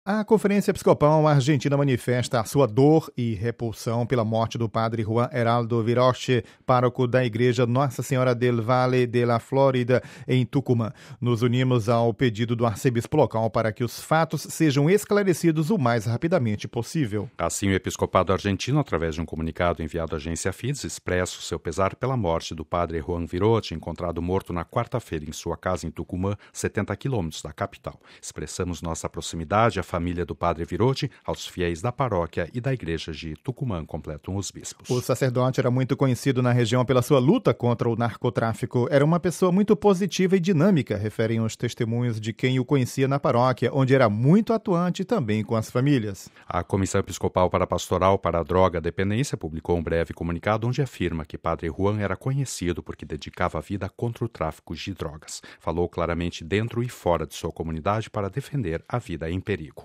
A Conferência Episcopal Argentina manifesta a sua dor e repulsão pela morte do padre Juan Heraldo Viroche, pároco da Igreja Nossa Senhora del Valle de la Flórida, em Tucumã. Nos unimos ao pedido do arcebispo local para que os fatos sejam esclarecidos o mais rapidamente possível. Assim, o episcopado argentino, através de um comunicado enviado à agência FIDES, expressa o seu pesar pela morte do padre Juan Viroche, encontrado morto na quarta-feira em sua casa em Tucumã, 70 quilômetros da capital. Expressamos nossa proximidade à família do padre Viroche, aos fiéis da paróquia e da igreja de Tucumã, completam os bispos. O sacerdote era muito conhecido na região pela sua luta contra o narcotráfico. Era uma pessoa muito positiva e dinâmica, referem os testemunhos de quem o conhecia na paróquia, onde era muito atuante também com as famílias. A Comissão Episcopal para a Pastoral para a Droga Dependência publicou um breve comunicado onde afirma que padre Juan era conhecido porque dedicava a vida contra o tráfico de drogas. Falou claramente dentro e fora de sua comunidade para defender a vida em perigo.